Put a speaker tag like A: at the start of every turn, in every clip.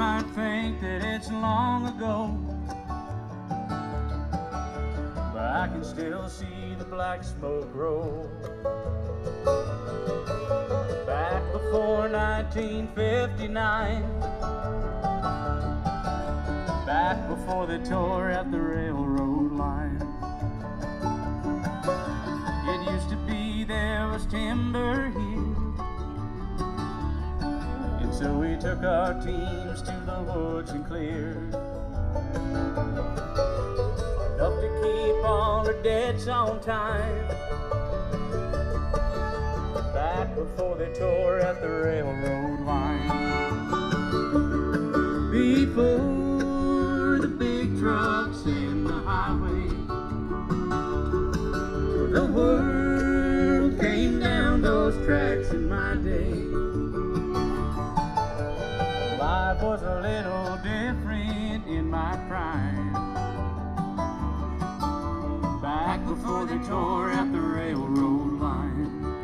A: might think that it's long ago, but I can still see the black smoke roll. Back before 1959, back before they tore at the railroad line. It used to be there was timber here, and so we took our teams to the woods and cleared enough to keep all the debts on time. Back before they tore at the railroad line. Before the big trucks and the highway, the world came down those tracks in my day. Life was a little different in my prime, back before they tore at the railroad line.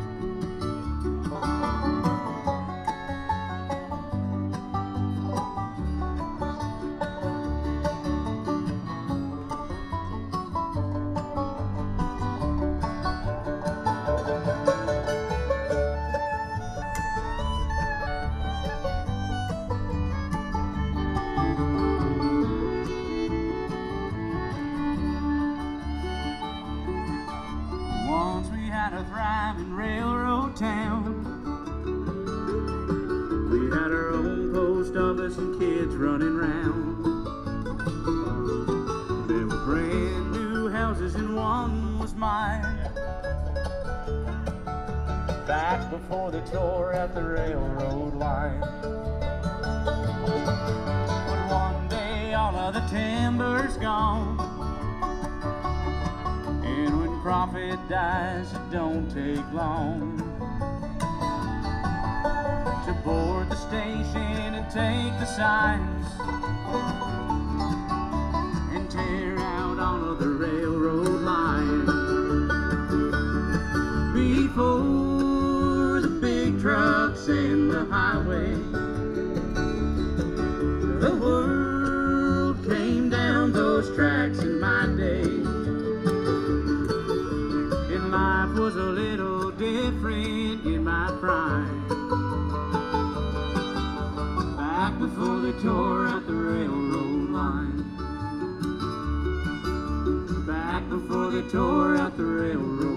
A: Once we had a thriving railroad town. We had our own post office and kids running round. There were brand new houses and one was mine, back before they tore at the railroad line. But one day all of the timber's gone, and when profit dies, it don't take long to board the station and take the signs and tear out all of the railroad line. Before the big trucks and the highway, the world came down those tracks in my day. Life was a little different in my prime, back before they tore at the railroad line, back before they tore at the railroad